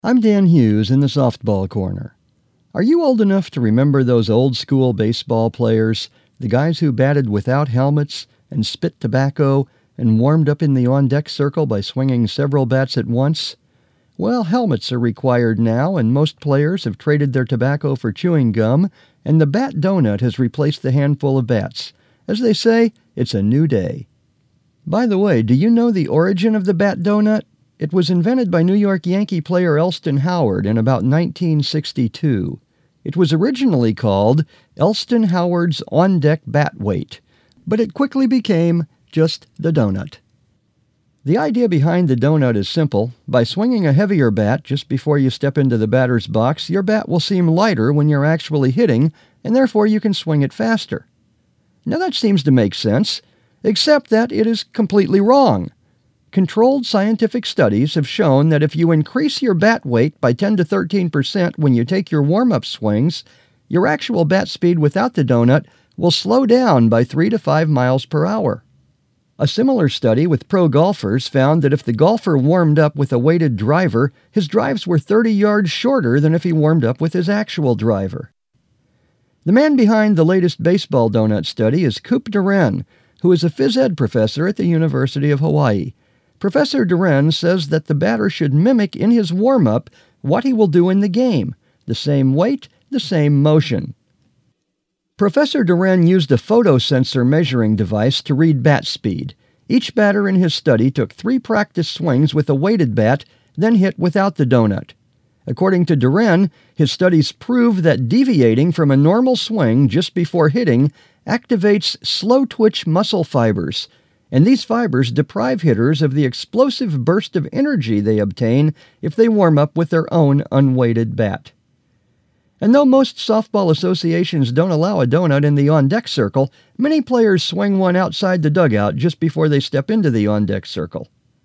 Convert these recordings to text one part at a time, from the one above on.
I'm Dan Hughes in the softball corner. Are you old enough to remember those old-school baseball players, the guys who batted without helmets and spit tobacco and warmed up in the on-deck circle by swinging several bats at once? Well, helmets are required now, and most players have traded their tobacco for chewing gum, and the bat donut has replaced the handful of bats. As they say, it's a new day. By the way, do you know the origin of the bat donut? It was invented by New York Yankee player Elston Howard in about 1962. It was originally called Elston Howard's On-Deck Bat Weight, but it quickly became just the donut. The idea behind the donut is simple. By swinging a heavier bat just before you step into the batter's box, your bat will seem lighter when you're actually hitting, and therefore you can swing it faster. Now that seems to make sense, except that it is completely wrong. Controlled scientific studies have shown that if you increase your bat weight by 10 to 13% when you take your warm-up swings, your actual bat speed without the donut will slow down by 3 to 5 miles per hour. A similar study with pro golfers found that if the golfer warmed up with a weighted driver, his drives were 30 yards shorter than if he warmed up with his actual driver. The man behind the latest baseball donut study is Coop Duren, who is a phys ed professor at the University of Hawaii. Professor Duren says that the batter should mimic in his warm-up what he will do in the game, the same weight, the same motion. Professor Duren used a photosensor measuring device to read bat speed. Each batter in his study took 3 practice swings with a weighted bat, then hit without the donut. According to Duren, his studies prove that deviating from a normal swing just before hitting activates slow-twitch muscle fibers, and these fibers deprive hitters of the explosive burst of energy they obtain if they warm up with their own unweighted bat. And though most softball associations don't allow a donut in the on-deck circle, many players swing one outside the dugout just before they step into the on-deck circle.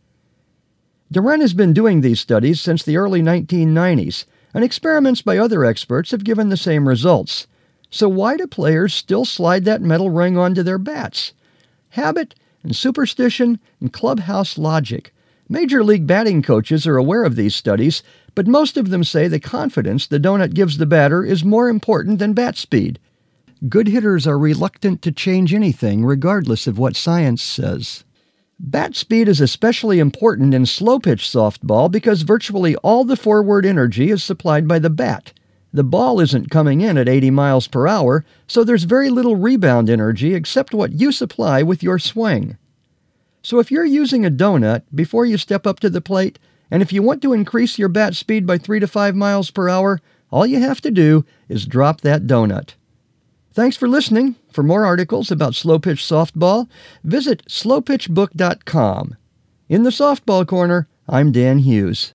Duren has been doing these studies since the early 1990s, and experiments by other experts have given the same results. So why do players still slide that metal ring onto their bats? Habit and superstition and clubhouse logic. Major league batting coaches are aware of these studies, but most of them say the confidence the donut gives the batter is more important than bat speed. Good hitters are reluctant to change anything, regardless of what science says. Bat speed is especially important in slow-pitch softball because virtually all the forward energy is supplied by the bat. The ball isn't coming in at 80 miles per hour, so there's very little rebound energy except what you supply with your swing. So if you're using a donut before you step up to the plate, and if you want to increase your bat speed by 3 to 5 miles per hour, all you have to do is drop that donut. Thanks for listening. For more articles about slow-pitch softball, visit slowpitchbook.com. In the softball corner, I'm Dan Hughes.